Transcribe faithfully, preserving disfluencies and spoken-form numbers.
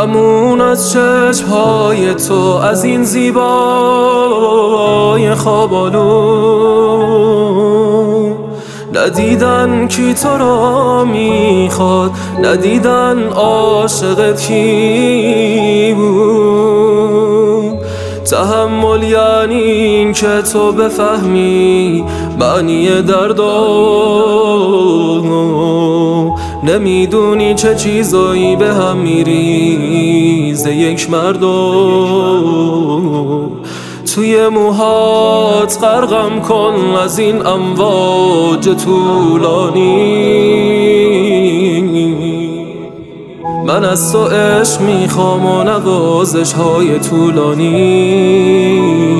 ممنون از چشمهای تو، از این زیبای خوابالو. ندیدن کی تو را میخواد، ندیدن عاشقت کی بود. تحمل یعنی این که تو بفهمی معنی دردو، نمیدونی چه چیزایی به هم میریزه یک مردو. توی موهات غرقم کن از این امواج طولانی، من از تو عشق میخوام و نوازش های طولانی.